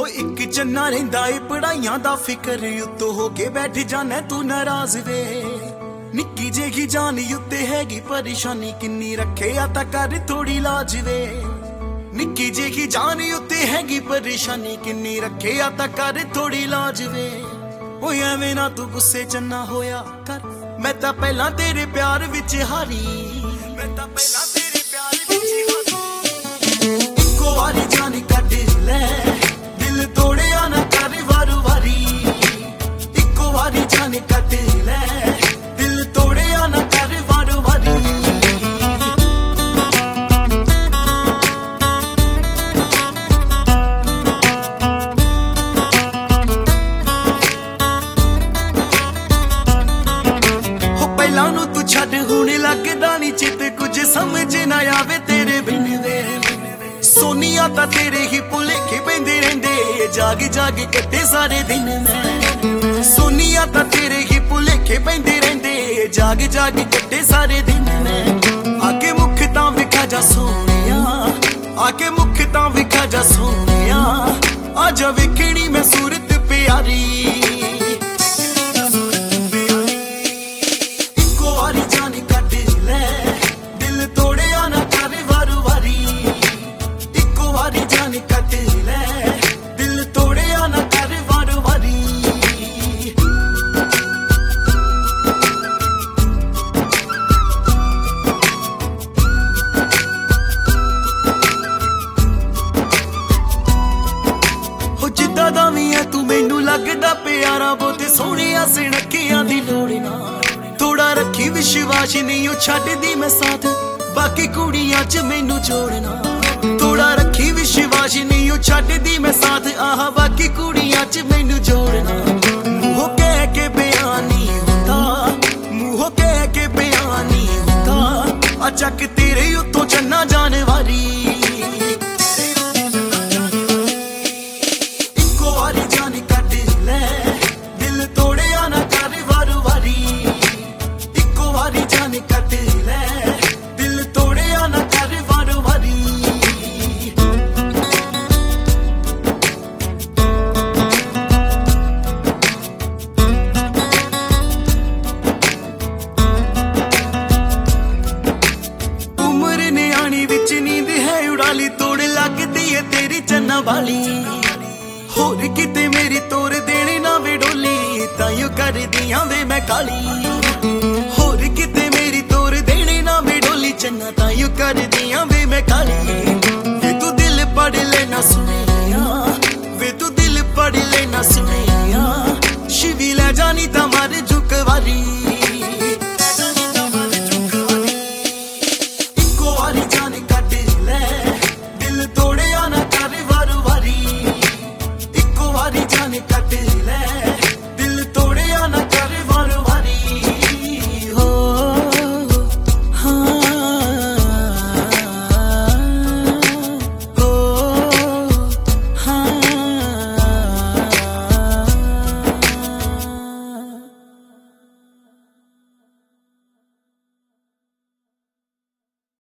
हो एक चन्ना रहिंदा ए पढ़ाइयां दा फिकर उत्तो हो के बैठ जाना तू नाराज वे निक्की जेही जान उत्ते हैगी परेशानी किन्नी रखे तां कर थोड़ी लाज वे निक्की जेही जान उत्ते हैगी परेशानी किन्नी रखे तां कर थोड़ी लाज वे ओ एवें ना तू गुस्से च ना होया कर मैं तां पहलां तेरे प्यार विच हारी मैं तां पहलां तेरे प्यार विच हारी इक्को वारी जान कट ले दिल तोड़िया ना कर वारू वारी इक्को वारी जान कट ले दिल तोड़िया ना कर वारू वारी तू छड़ हुणे लगदा नी चित कुछ समझ ना आवे तेरे बिन वे सोनिया तां तेरे ही भुलेखे पैंदे रहिंदे जाग जाग कट्टे सारे दिन मैं सोनिया तां तेरे ही भुलेखे पैंदे रहिंदे जाग जाग कट्टे सारे दिन मैं आके मुख तां विखा जा सोनिया आके मुख तां विखा जा सोनिया आजा वेखणी मैं सूरत प्यारी तू मैनू लगदा प्यारा बहुते सोहणिया सनखियां दी लोड़ ना थोड़ा रखी विश्वास नहीं ओ छड्डदी मैं साथ बाकी कुड़ियां च मैनू जोड़ना थोड़ा रखी विश्वास नहीं ओ छड्डदी मैं साथ आहा बाकी कुड़ियां च मैनू जोड़ना मूंहों कह के बयान नहीं हुंदा मूंहों कह के बयान नहीं हुंदा अचक तेरे उत्तों चन्ना जाने वाली तोड़ लगदी है तेरी चन्ना वाली होर किते मेरी तोड़ देने ना वे डोली ताइयों कर दियां वे मैं काली होर किते मेरी तोड़ देने ना वे डोली चन्ना ताइयों कर दियां वे मैं काली तू दिल पढ़ लेना सुने